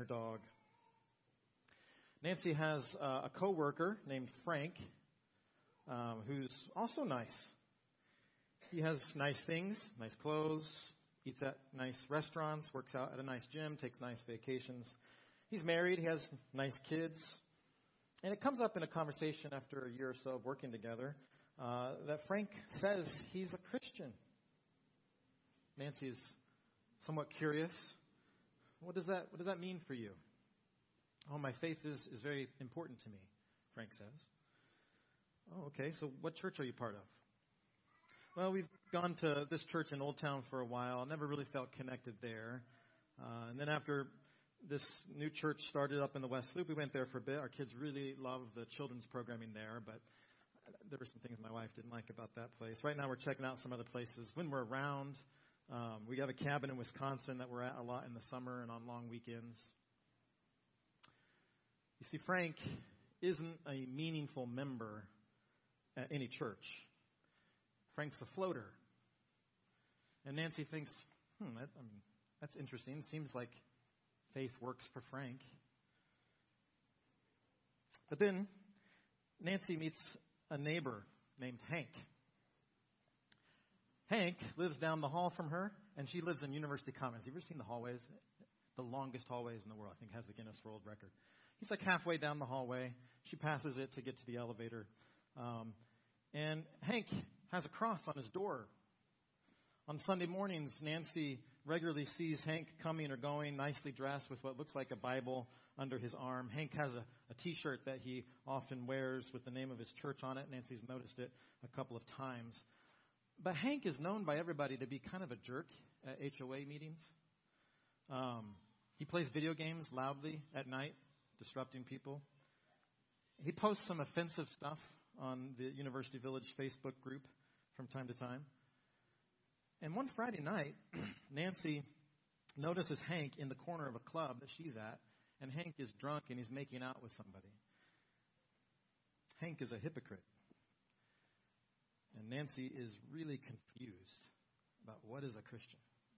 dog. Nancy has a coworker named Frank, who's also nice. He has nice things, nice clothes, eats at nice restaurants, works out at a nice gym, takes nice vacations. He's married, he has nice kids. And it comes up in a conversation after a year or so of working together that Frank says he's a Christian. Nancy is somewhat curious. What does that mean for you? Oh, my faith is very important to me, Frank says. Oh, okay, so what church are you part of? Well, we've gone to this church in Old Town for a while. Never really felt connected there. And then after this new church started up in the West Loop, we went there for a bit. Our kids really love the children's programming there, but there were some things my wife didn't like about that place. Right now we're checking out some other places. When we're around, we have a cabin in Wisconsin that we're at a lot in the summer and on long weekends. You see, Frank isn't a meaningful member at any church. Frank's a floater. And Nancy thinks, that's interesting. Seems like faith works for Frank. But then Nancy meets a neighbor named Hank. Hank lives down the hall from her, and she lives in University Commons. You ever seen the hallways? The longest hallways in the world. I think it has the Guinness World Record. He's like halfway down the hallway. She passes it to get to the elevator. And Hank has a cross on his door. On Sunday mornings, Nancy regularly sees Hank coming or going, nicely dressed with what looks like a Bible under his arm. Hank has a T-shirt that he often wears with the name of his church on it. Nancy's noticed it a couple of times. But Hank is known by everybody to be kind of a jerk at HOA meetings. He plays video games loudly at night, disrupting people. He posts some offensive stuff on the University Village Facebook group from time to time. And one Friday night, Nancy notices Hank in the corner of a club that she's at, and Hank is drunk and he's making out with somebody. Hank is a hypocrite. And Nancy is really confused about what is a Christian.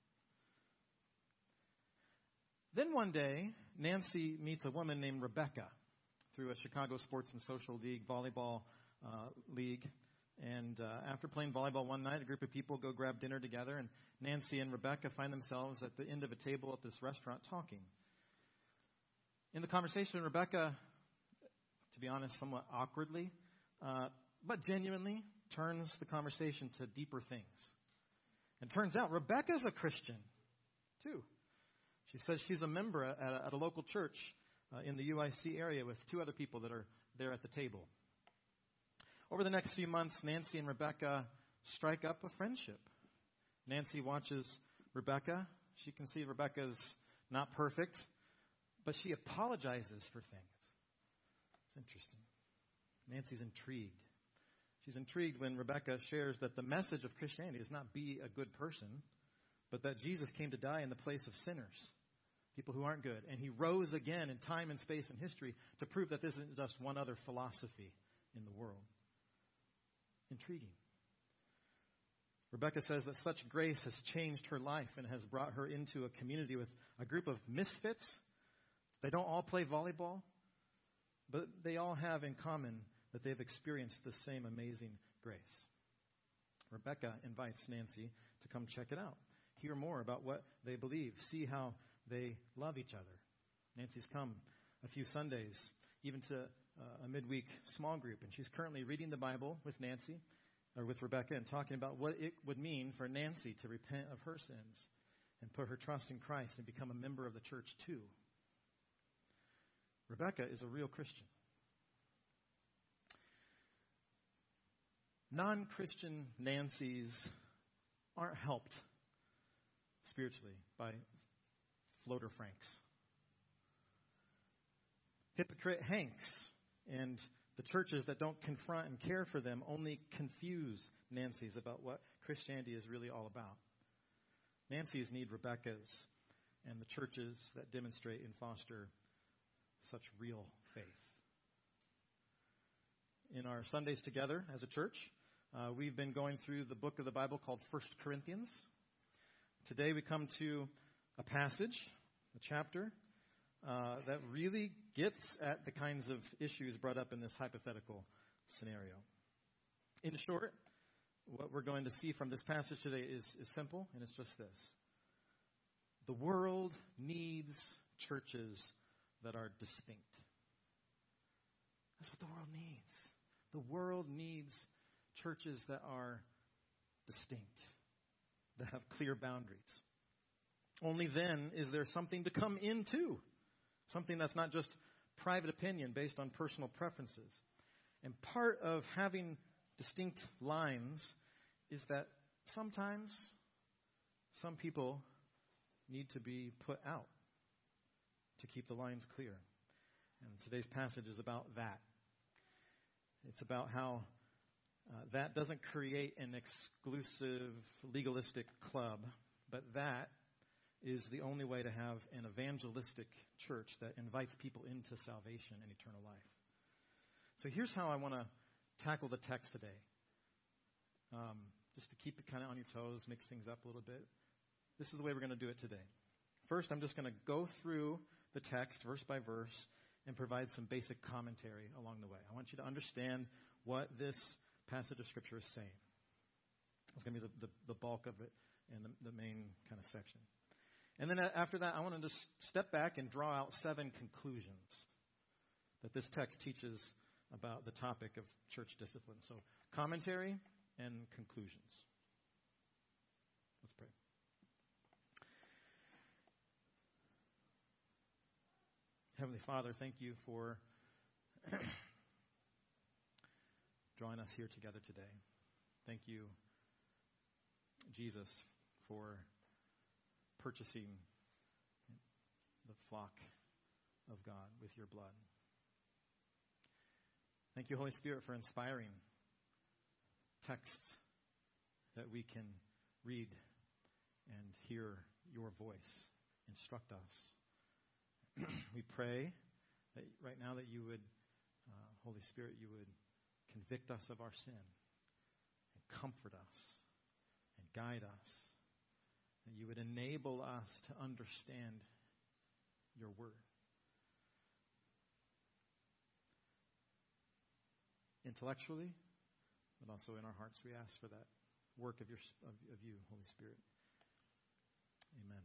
Then one day, Nancy meets a woman named Rebecca through a Chicago Sports and Social League volleyball league. And after playing volleyball one night, a group of people go grab dinner together, and Nancy and Rebecca find themselves at the end of a table at this restaurant talking. In the conversation, Rebecca, to be honest, somewhat awkwardly, but genuinely, turns the conversation to deeper things. And turns out Rebecca's a Christian, too. She says she's a member at a local church in the UIC area with two other people that are there at the table. Over the next few months, Nancy and Rebecca strike up a friendship. Nancy watches Rebecca. She can see Rebecca's not perfect, but she apologizes for things. It's interesting. Nancy's intrigued. She's intrigued when Rebecca shares that the message of Christianity is not be a good person, but that Jesus came to die in the place of sinners, people who aren't good. And he rose again in time and space and history to prove that this isn't just one other philosophy in the world. Intriguing. Rebecca says that such grace has changed her life and has brought her into a community with a group of misfits. They don't all play volleyball, but they all have in common that they've experienced the same amazing grace. Rebecca invites Nancy to come check it out, hear more about what they believe, see how they love each other. Nancy's come a few Sundays, even to a midweek small group, and she's currently reading the Bible with Nancy, or with Rebecca, and talking about what it would mean for Nancy to repent of her sins and put her trust in Christ and become a member of the church too. Rebecca is a real Christian. Non-Christian Nancys aren't helped spiritually by floater Franks. Hypocrite Hanks and the churches that don't confront and care for them only confuse Nancys about what Christianity is really all about. Nancys need Rebecca's and the churches that demonstrate and foster such real faith. In our Sundays together as a church, we've been going through the book of the Bible called 1 Corinthians. Today we come to a passage, a chapter, that really gets at the kinds of issues brought up in this hypothetical scenario. In short, what we're going to see from this passage today is simple, and it's just this. The world needs churches that are distinct. That's what the world needs. The world needs churches that are distinct, that have clear boundaries. Only then is there something to come into, something that's not just private opinion based on personal preferences. And part of having distinct lines is that sometimes some people need to be put out to keep the lines clear. And today's passage is about that. It's about how that doesn't create an exclusive legalistic club, but that is the only way to have an evangelistic church that invites people into salvation and eternal life. So here's how I want to tackle the text today. Just to keep it kind of on your toes, mix things up a little bit. This is the way we're going to do it today. First, I'm just going to go through the text verse by verse and provide some basic commentary along the way. I want you to understand what this passage of Scripture is saying. It's going to be the bulk of it and the main kind of section. And then after that, I want to just step back and draw out 7 conclusions that this text teaches about the topic of church discipline. So commentary and conclusions. Let's pray. Heavenly Father, thank you for drawing us here together today. Thank you, Jesus, for purchasing the flock of God with your blood. Thank you, Holy Spirit, for inspiring texts that we can read and hear your voice. Instruct us. We pray that right now that you would, Holy Spirit, you would convict us of our sin and comfort us and guide us. And you would enable us to understand your word. Intellectually, but also in our hearts, we ask for that work of you, Holy Spirit. Amen.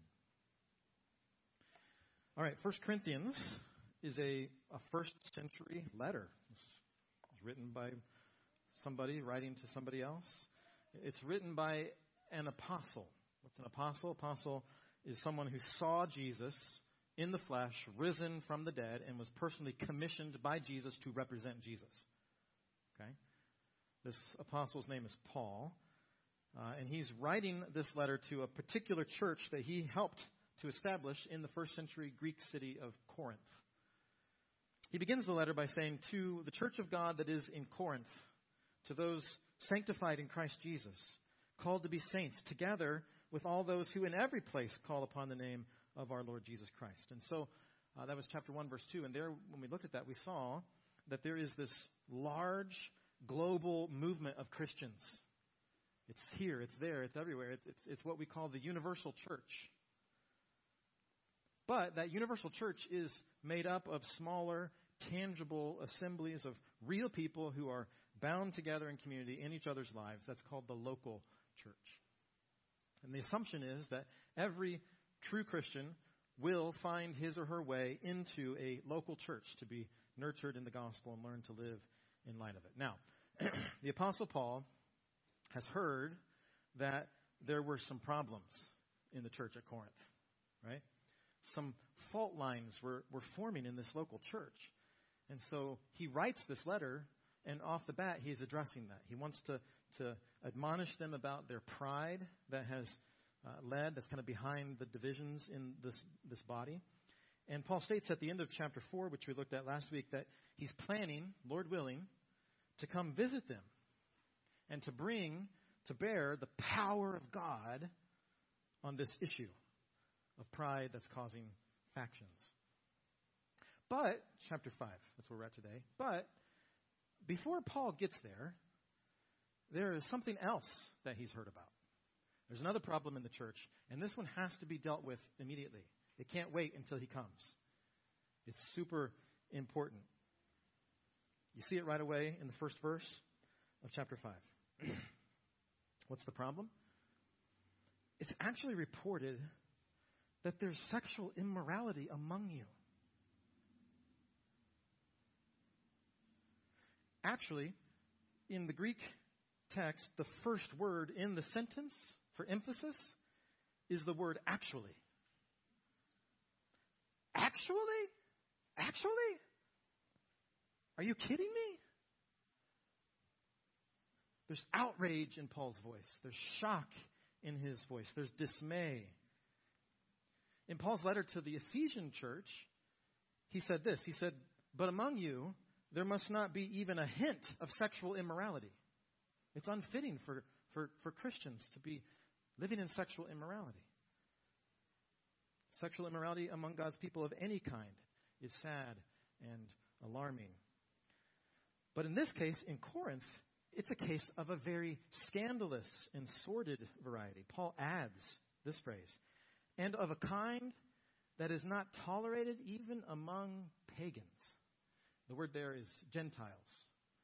All right, 1 Corinthians is a first century letter. It's written by somebody writing to somebody else. It's written by an apostle. What's an apostle? Apostle is someone who saw Jesus in the flesh, risen from the dead, and was personally commissioned by Jesus to represent Jesus. Okay? This apostle's name is Paul, and he's writing this letter to a particular church that he helped to establish in the first century Greek city of Corinth. He begins the letter by saying, to the church of God that is in Corinth, to those sanctified in Christ Jesus, called to be saints, together with all those who in every place call upon the name of our Lord Jesus Christ. And so that was chapter 1, verse 2. And there, when we looked at that, we saw that there is this large global movement of Christians. It's here, it's there, it's everywhere. It's what we call the universal church. But that universal church is made up of smaller, tangible assemblies of real people who are bound together in community in each other's lives. That's called the local church. And the assumption is that every true Christian will find his or her way into a local church to be nurtured in the gospel and learn to live in light of it. Now, the Apostle Paul has heard that there were some problems in the church at Corinth, right? Some fault lines were forming in this local church. And so he writes this letter, and off the bat, he's addressing that. He wants to admonish them about their pride that has that's kind of behind the divisions in this body. And Paul states at the end of chapter 4, which we looked at last week, that he's planning, Lord willing, to come visit them and to bring to bear the power of God on this issue of pride that's causing factions. But, chapter 5, that's where we're at today. But, before Paul gets there is something else that he's heard about. There's another problem in the church, and this one has to be dealt with immediately. It can't wait until he comes. It's super important. You see it right away in the first verse of chapter 5. What's the problem? It's actually reported that there's sexual immorality among you. Actually, in the Greek text, the first word in the sentence for emphasis is the word actually. Actually? Actually? Are you kidding me? There's outrage in Paul's voice. There's shock in his voice. There's dismay. In Paul's letter to the Ephesian church, he said this. He said, "But among you, there must not be even a hint of sexual immorality." It's unfitting for Christians to be living in sexual immorality. Sexual immorality among God's people of any kind is sad and alarming. But in this case, in Corinth, it's a case of a very scandalous and sordid variety. Paul adds this phrase, "and of a kind that is not tolerated even among pagans." The word there is Gentiles.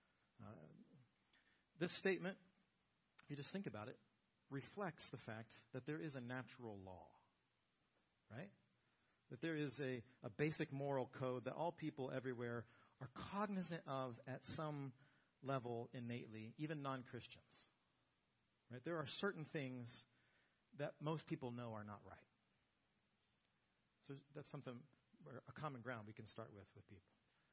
This statement, if you just think about it, reflects the fact that there is a natural law, right? That there is a basic moral code that all people everywhere are cognizant of at some level innately, even non-Christians. Right? There are certain things that most people know are not right. So that's something, a common ground we can start with people.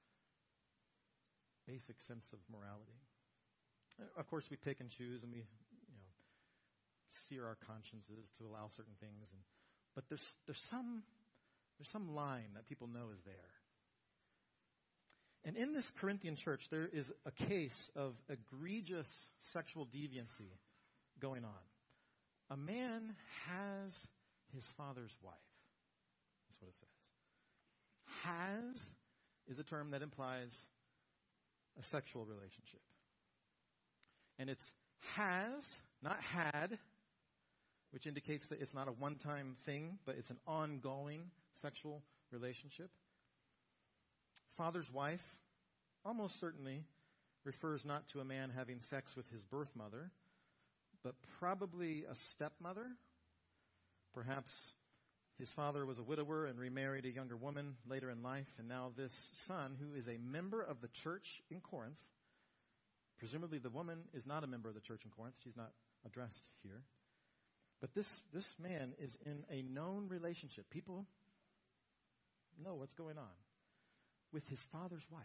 Basic sense of morality. Of course, we pick and choose, and we, sear our consciences to allow certain things. But there's some line that people know is there. And in this Corinthian church, there is a case of egregious sexual deviancy going on. A man has his father's wife. That's what it says. Has is a term that implies a sexual relationship. And it's has, not had, which indicates that it's not a one-time thing, but it's an ongoing sexual relationship. Father's wife almost certainly refers not to a man having sex with his birth mother, but probably a stepmother. Perhaps his father was a widower and remarried a younger woman later in life, and now this son, who is a member of the church in Corinth, presumably the woman is not a member of the church in Corinth. She's not addressed here. But this man is in a known relationship. People know what's going on with his father's wife.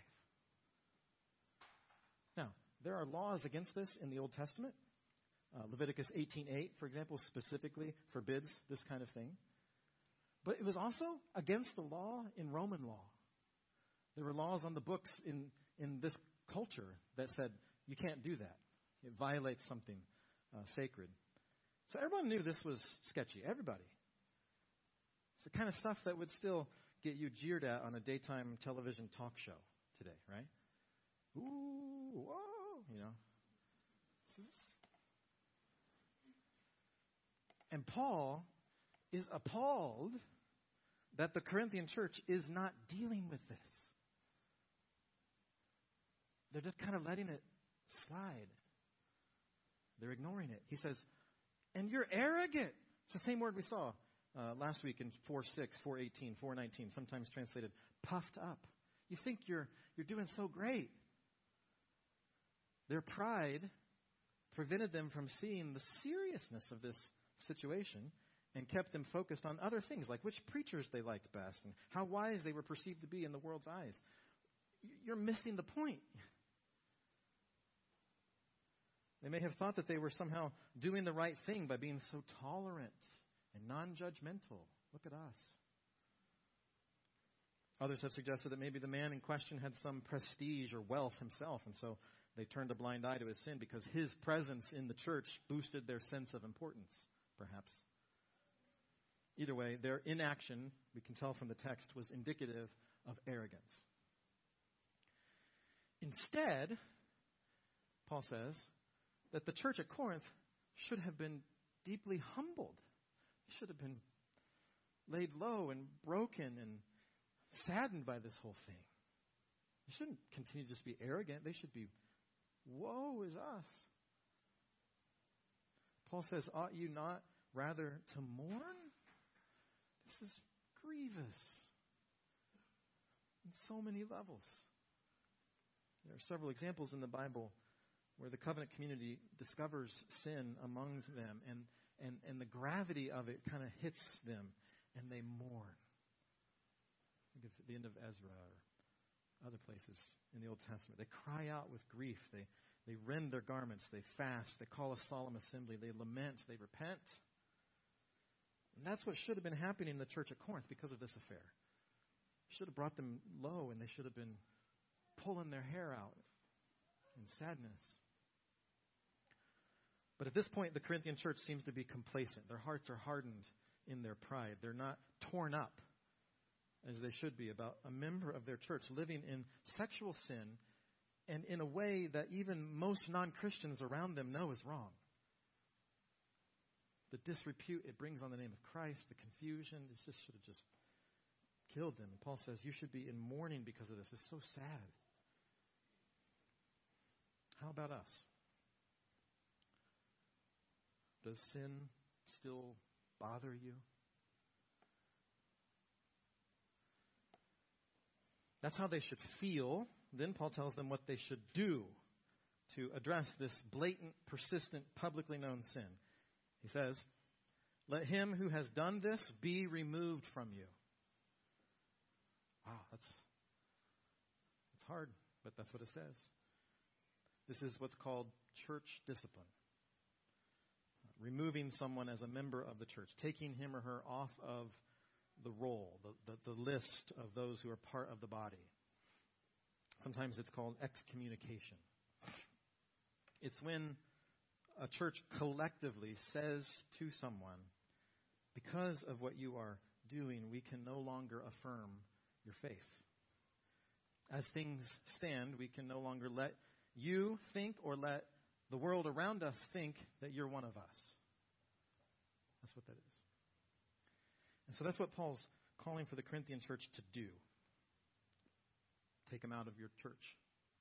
Now, there are laws against this in the Old Testament. Leviticus 18:8, for example, specifically forbids this kind of thing. But it was also against the law in Roman law. There were laws on the books in this culture that said, you can't do that. It violates something sacred. So everyone knew this was sketchy. Everybody. It's the kind of stuff that would still get you jeered at on a daytime television talk show today, right? Ooh, whoa, And Paul is appalled that the Corinthian church is not dealing with this. They're just kind of letting it slide. They're ignoring it. He says, and you're arrogant. It's the same word we saw last week in 4:6, 4:18, 4:19, sometimes translated puffed up. You think you're doing so great. Their pride prevented them from seeing the seriousness of this situation and kept them focused on other things, like which preachers they liked best and how wise they were perceived to be in the world's eyes. You're missing the point. They may have thought that they were somehow doing the right thing by being so tolerant and non-judgmental. Look at us. Others have suggested that maybe the man in question had some prestige or wealth himself, and so they turned a blind eye to his sin because his presence in the church boosted their sense of importance, perhaps. Either way, their inaction, we can tell from the text, was indicative of arrogance. Instead, Paul says that the church at Corinth should have been deeply humbled. It should have been laid low and broken and saddened by this whole thing. They shouldn't continue to just be arrogant. They should be, woe is us. Paul says, ought you not rather to mourn? This is grievous in so many levels. There are several examples in the Bible where the covenant community discovers sin among them, and the gravity of it kind of hits them, and they mourn. Think of the end of Ezra or other places in the Old Testament. They cry out with grief. They rend their garments. They fast. They call a solemn assembly. They lament. They repent. And that's what should have been happening in the church at Corinth because of this affair. It should have brought them low, and they should have been pulling their hair out in sadness. But at this point, the Corinthian church seems to be complacent. Their hearts are hardened in their pride. They're not torn up as they should be about a member of their church living in sexual sin and in a way that even most non-Christians around them know is wrong. The disrepute it brings on the name of Christ, the confusion, it just should have just killed them. And Paul says you should be in mourning because of this. It's so sad. How about us? Does sin still bother you? That's how they should feel. Then Paul tells them what they should do to address this blatant, persistent, publicly known sin. He says, let him who has done this be removed from you. Wow, it's hard, but that's what it says. This is what's called church discipline. Removing someone as a member of the church, taking him or her off of the roll, the list of those who are part of the body. Sometimes it's called excommunication. It's when a church collectively says to someone, because of what you are doing, we can no longer affirm your faith. As things stand, we can no longer let you think or let the world around us think that you're one of us. That's what that is. And so that's what Paul's calling for the Corinthian church to do. Take them out of your church.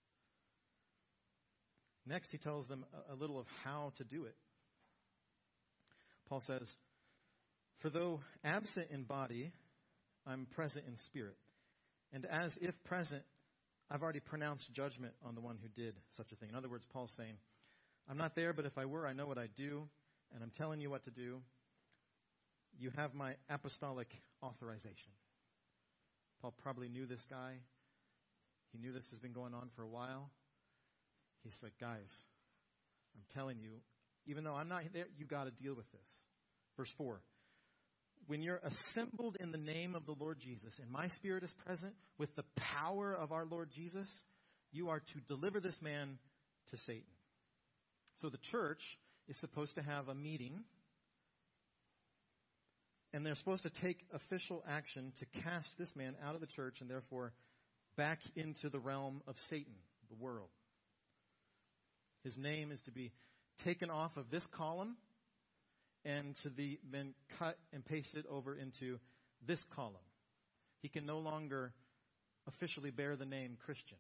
Next, he tells them a little of how to do it. Paul says, for though absent in body, I'm present in spirit. And as if present, I've already pronounced judgment on the one who did such a thing. In other words, Paul's saying, I'm not there, but if I were, I know what I do, and I'm telling you what to do. You have my apostolic authorization. Paul probably knew this guy. He knew this has been going on for a while. He said, guys, I'm telling you, even though I'm not there, you got to deal with this. Verse 4, when you're assembled in the name of the Lord Jesus, and my spirit is present with the power of our Lord Jesus, you are to deliver this man to Satan. So the church is supposed to have a meeting, and they're supposed to take official action to cast this man out of the church and therefore back into the realm of Satan, the world. His name is to be taken off of this column and to be then cut and pasted over into this column. He can no longer officially bear the name Christian.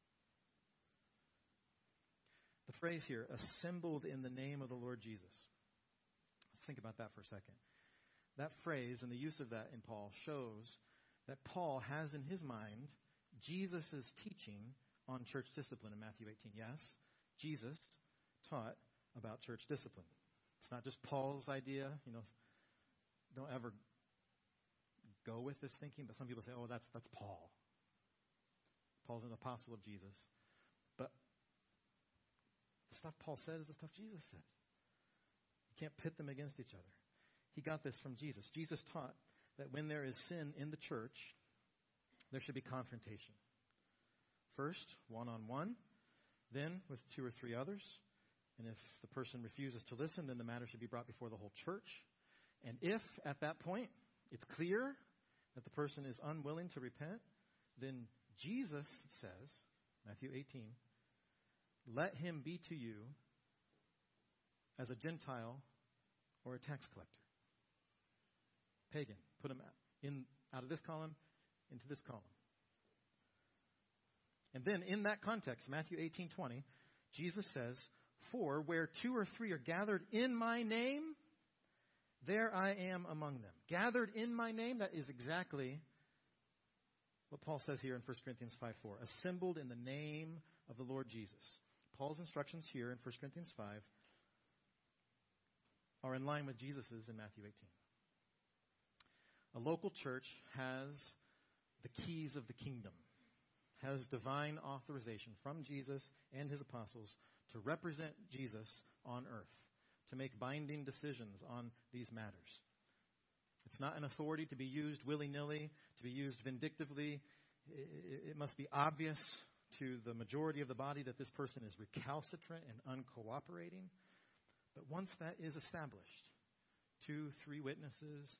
The phrase here, assembled in the name of the Lord Jesus. Let's think about that for a second. That phrase and the use of that in Paul shows that Paul has in his mind Jesus' teaching on church discipline in Matthew 18. Yes, Jesus taught about church discipline. It's not just Paul's idea. Don't ever go with this thinking, but some people say, oh, that's Paul. Paul's an apostle of Jesus. But the stuff Paul said is the stuff Jesus said. You can't pit them against each other. He got this from Jesus. Jesus taught that when there is sin in the church, there should be confrontation. First, one-on-one, then with 2 or 3 others. And if the person refuses to listen, then the matter should be brought before the whole church. And if at that point it's clear that the person is unwilling to repent, then Jesus says, Matthew 18, let him be to you as a Gentile or a tax collector. Pagan. Put him out of this column into this column. And then in that context, Matthew 18:20, Jesus says, "For where 2 or 3 are gathered in my name, there I am among them." Gathered in my name, that is exactly what Paul says here in 1 Corinthians 5:4. Assembled in the name of the Lord Jesus. Paul's instructions here in 1 Corinthians 5 are in line with Jesus's in Matthew 18. A local church has the keys of the kingdom, has divine authorization from Jesus and his apostles to represent Jesus on earth, to make binding decisions on these matters. It's not an authority to be used willy-nilly, to be used vindictively. It must be obvious to the majority of the body that this person is recalcitrant and uncooperating. But once that is established, 2, 3 witnesses,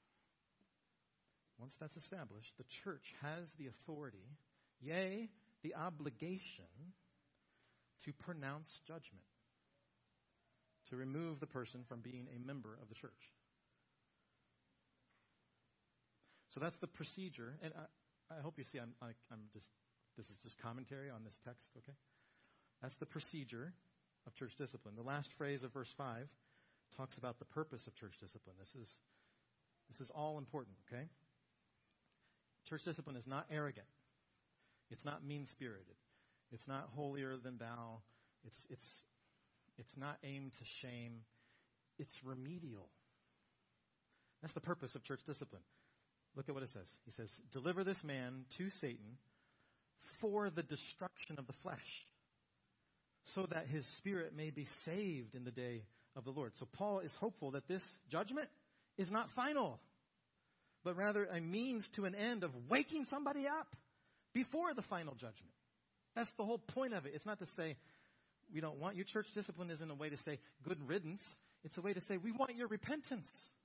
once that's established, the church has the authority, yea, the obligation to pronounce judgment, to remove the person from being a member of the church. So that's the procedure, and I hope you see this is just commentary on this text, okay? That's the procedure of church discipline. The last phrase of verse 5 talks about the purpose of church discipline. This is all important, okay? Church discipline is not arrogant. It's not mean-spirited. It's not holier than thou. It's not aimed to shame. It's remedial. That's the purpose of church discipline. Look at what it says. He says, "Deliver this man to Satan for the destruction of the flesh, so that his spirit may be saved in the day of the Lord." So Paul is hopeful that this judgment is not final, but rather a means to an end of waking somebody up before the final judgment. That's the whole point of it. It's not to say, we don't want you. Church discipline isn't a way to say good riddance. It's a way to say, we want your repentance.